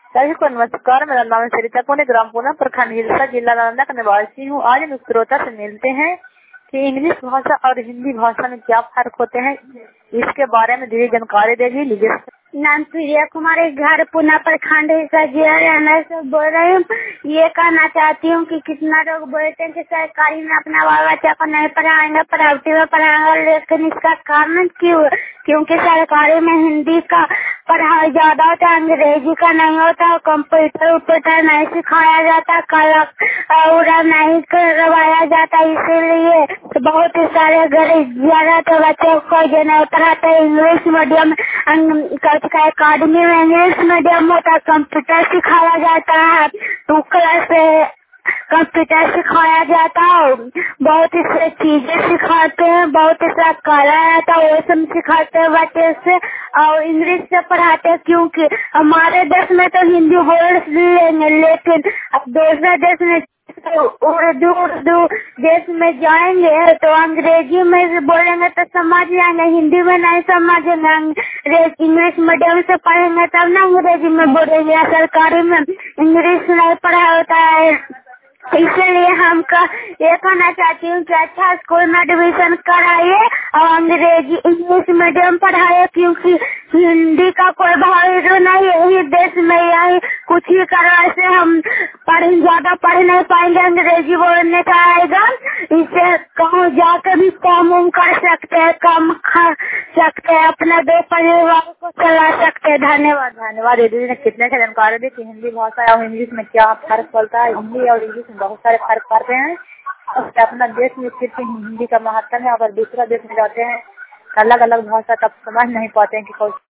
सभी को नमस्कार। मेरा नाम है सरिता पुणे, ग्राम पूना, प्रखंड हिलसा, जिला नालंदा का निवासी हूँ। आज हम श्रोता से मिलते हैं कि इंग्लिश भाषा और हिंदी भाषा में क्या फर्क होते हैं, इसके बारे में धीरे जानकारी देगी। लीजिए। नाम प्रिया कुमारी, घर पुना, प्रखंड हिलसा, जिला नालंदा से बोल रही हूँ। ये कहना चाहती हूँ कि कितना लोग बोलते हैं कि सरकारी में अपना बाल बच्चा को नहीं पढ़ाएंगे, प्राइवेट में पढ़ाएंगे, लेकिन इसका कारण क्यों? क्योंकि सरकारी में हिंदी का पढ़ाई ज्यादा होता है, अंग्रेजी का नहीं होता, कंप्यूटर उप्यूटर नहीं सिखाया जाता, कला और नहीं करवाया जाता। इसीलिए बहुत सारे गरीब ज्यादातर बच्चों को जो नहीं पढ़ाते इंग्लिश मीडियम का अकाडमी में इंग्लिश मीडियम होता है, कंप्यूटर सिखाया जाता है, 2 क्लास से कंप्यूटर सिखाया जाता है, बहुत से चीजें सिखाते हैं, बहुत सा कला आता है, वो सब सिखाते हैं बच्चे से, और इंग्लिश से पढ़ाते हैं। क्योंकि हमारे देश में तो हिंदी बोल लेंगे, लेकिन अब दूसरे देश में उर्दू देश में जाएंगे तो अंग्रेजी में बोलेंगे तो समझ जाएंगे, हिंदी में नहीं समझेंगे। इंग्लिश मीडियम से पढ़ेंगे तब ना अंग्रेजी में बोलेंगे। सरकारी में इंग्लिश नहीं पढ़ा होता है, इसलिए हम ये कहना चाहती हूँ कि अच्छा स्कूल में एडमिशन कराइए और अंग्रेजी इंग्लिश मीडियम पढ़ाइए, क्योंकि हिंदी का कोई भाव नहीं है। यही देश में यही कुछ ही करने से हम ज्यादा पढ़ नहीं पाएंगे, अंग्रेजी बोलने का आएगा। इससे कहूँ जाकर भी काम कर सकते हैं, काम खा सकते हैं, अपना 2 परिवार को चला सकते हैं। धन्यवाद। धन्यवाद। दीदी ने कितने से जानकारी दी कि हिंदी भाषा और इंग्लिश में क्या फर्क पड़ता है। हिंदी और इंग्लिश में बहुत सारे फर्क पड़ते हैं। और अपना देश में सिर्फ हिंदी का महत्व है, अगर दूसरा देश में जाते हैं अलग अलग भाषा तब समझ नहीं पाते हैं कि